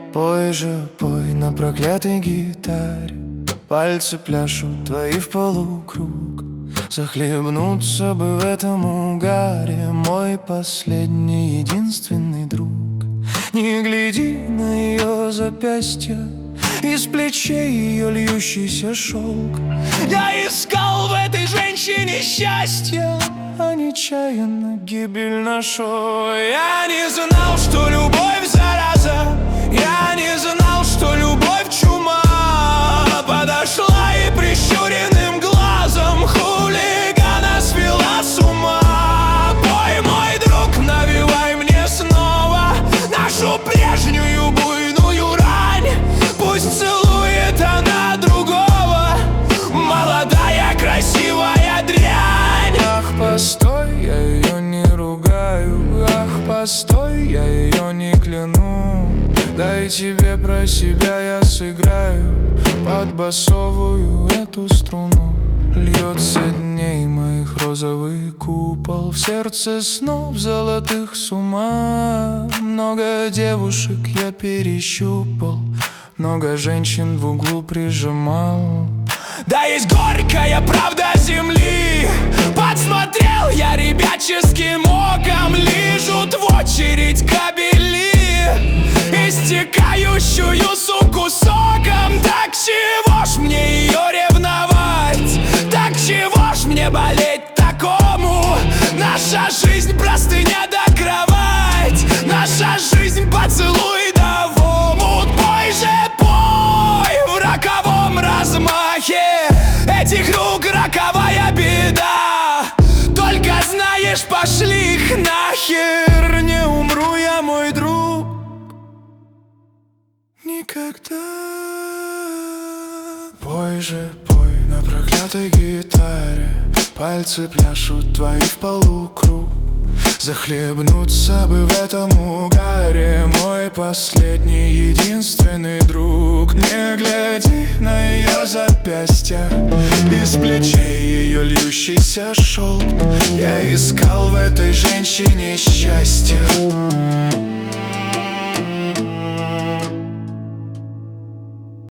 Пой же, пой на проклятой гитаре, пальцы пляшут твои в полукруг. Захлебнуться бы в этом угаре, мой последний, единственный друг. Не гляди на ее запястье, из плечей ее льющийся шелк. Я искал в этой женщине счастье, а нечаянно гибель нашел. Я не знал, что любовь зараза, я не знал, что любовь чума. Подошла и прищуренным глазом хулигана свела с ума. Пой, мой друг, навевай мне снова нашу прежнюю буйную рань. Пусть целует она другого, молодая красивая дрянь. Ах, постой, я ее не ругаю, ах, постой, я ее не кляну. Дай тебе про себя я сыграю под басовую эту струну. Льется дней моих розовый купол, в сердце снов золотых с ума. Много девушек я перещупал, много женщин в углу прижимал. Да есть горькая правда земли, подсмотрел я ребяческим оком. Лижут в очередь кабели, истекающую суку соком. Так чего ж мне ее ревновать, так чего ж мне болеть такому? Наша жизнь простыня да кровать, наша жизнь поцелуй да в омут. Пой же, пой в роковом размахе этих рук роковая беда. Только знаешь, пошли их нахер, не умру я, мой друг, никогда. Пой же, пой на проклятой гитаре, пальцы пляшут твои в полукруг. Захлебнуться бы в этом угаре, мой последний, единственный друг. Не гляди на ее запястья, из плечей ее льющийся шелк. Я искал в этой женщине счастье,